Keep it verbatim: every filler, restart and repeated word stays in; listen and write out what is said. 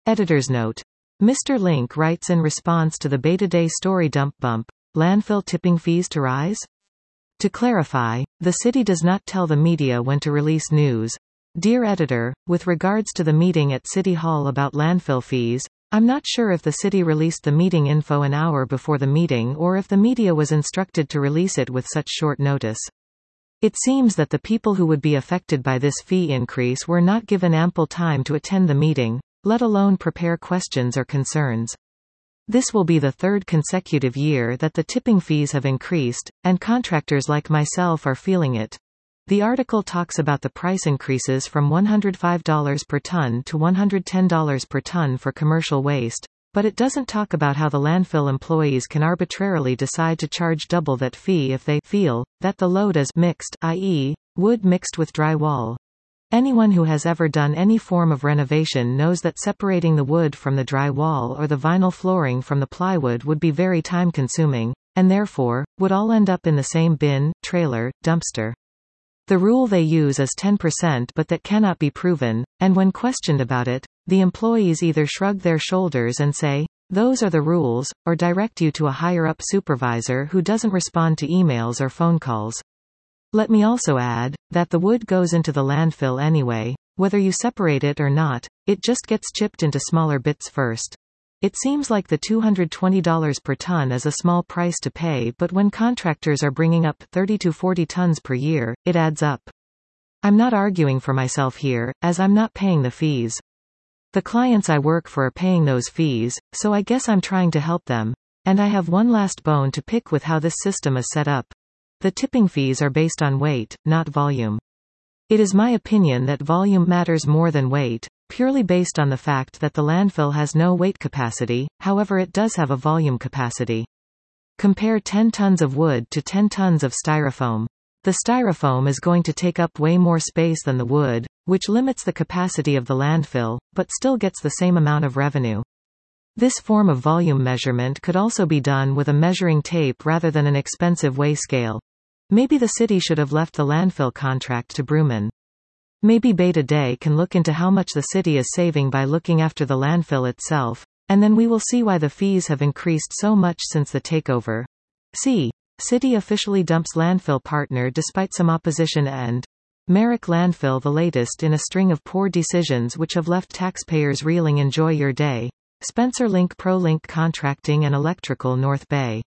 Editor's note. Mister Link writes in response to the Beta Day story dump bump, landfill tipping fees to rise? To clarify, the city does not tell the media when to release news. Dear editor, with regards to the meeting at City Hall about landfill fees, I'm not sure if the city released the meeting info an hour before the meeting or if the media was instructed to release it with such short notice. It seems that the people who would be affected by this fee increase were not given ample time to attend the meeting, let alone prepare questions or concerns. This will be the third consecutive year that the tipping fees have increased, and contractors like myself are feeling it. The article talks about the price increases from one hundred five dollars per ton to one hundred ten dollars per ton for commercial waste, but it doesn't talk about how the landfill employees can arbitrarily decide to charge double that fee if they feel that the load is mixed, that is, wood mixed with drywall. Anyone who has ever done any form of renovation knows that separating the wood from the drywall or the vinyl flooring from the plywood would be very time-consuming, and therefore, would all end up in the same bin, trailer, dumpster. The rule they use is ten percent, but that cannot be proven, and when questioned about it, the employees either shrug their shoulders and say, "Those are the rules," or direct you to a higher-up supervisor who doesn't respond to emails or phone calls. Let me also add, that the wood goes into the landfill anyway. Whether you separate it or not, it just gets chipped into smaller bits first. It seems like the two hundred twenty dollars per ton is a small price to pay, but when contractors are bringing up thirty to forty tons per year, it adds up. I'm not arguing for myself here, as I'm not paying the fees. The clients I work for are paying those fees, so I guess I'm trying to help them. And I have one last bone to pick with how this system is set up. The tipping fees are based on weight, not volume. It is my opinion that volume matters more than weight, purely based on the fact that the landfill has no weight capacity, however it does have a volume capacity. Compare ten tons of wood to ten tons of styrofoam. The styrofoam is going to take up way more space than the wood, which limits the capacity of the landfill, but still gets the same amount of revenue. This form of volume measurement could also be done with a measuring tape rather than an expensive weigh scale. Maybe the city should have left the landfill contract to Brewman. Maybe Beta Day can look into how much the city is saving by looking after the landfill itself, and then we will see why the fees have increased so much since the takeover. See, city officially dumps landfill partner despite some opposition, and Merrick landfill, the latest in a string of poor decisions which have left taxpayers reeling. Enjoy your day. Spencer Link, ProLink Contracting and Electrical, North Bay.